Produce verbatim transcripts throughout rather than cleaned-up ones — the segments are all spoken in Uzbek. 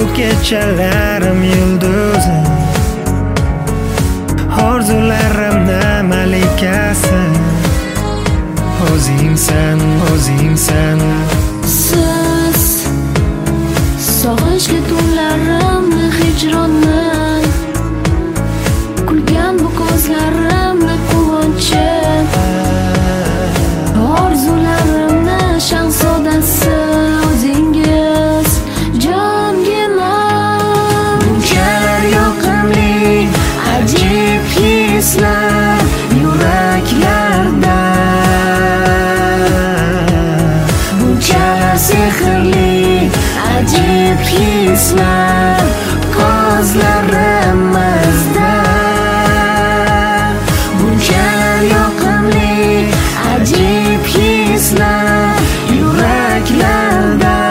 kechalarim yulduzi, orzularimni malikasi o'zingsan, o'zingsan. Siz sog'inchli tunlarimni, hijronni, kulgan bu ko'zlarimni quvonchi, orzularimni shahzodasi o'zingiz, jongina. Bunchalar yoqimli ajib hislar yuraklarda, bunchalar sehrli ajib hislar ko'zlarimizda, bunchalar yoqimli ajib hislar yuraklarda,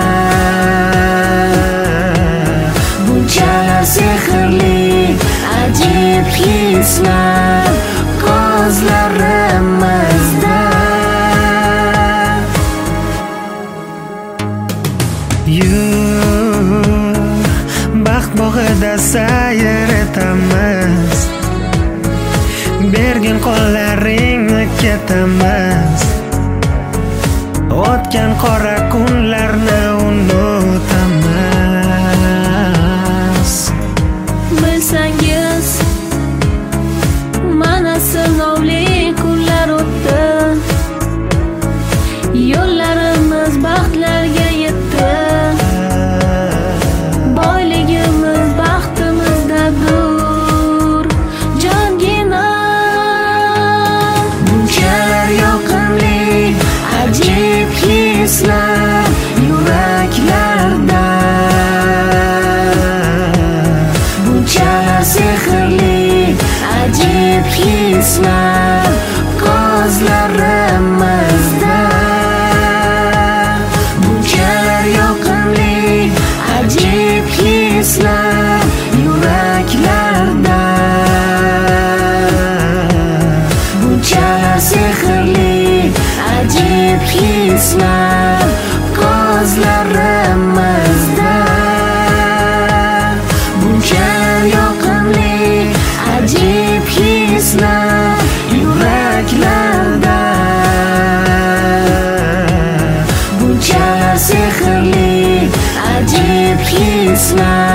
bunchalar sehrli ajib hislar ko'zlarimizda. Baxt bog'ida sayr etamiz, bergin qo'llaringni ketamiz, o'tgan qora kunlarni unutamiz. Bilsangiz, mana sinovli kunlar o'tdi, yo'llarimiz baxtlarga yetdi, boyligimiz baxtimizdadir, jongina. Bunchalar yoqimli ajib hislar yuraklarda, bunchalar sehrli ajib hislar ko'zlarimizda, bunchalar yoqimli ajib hislar yuraklarda, bunchalar sehrli ajib hislar ko'zlarimizda, bunchalar yoqimli ajib hislar yuraklarda, bunchalar sehrli ajib hislar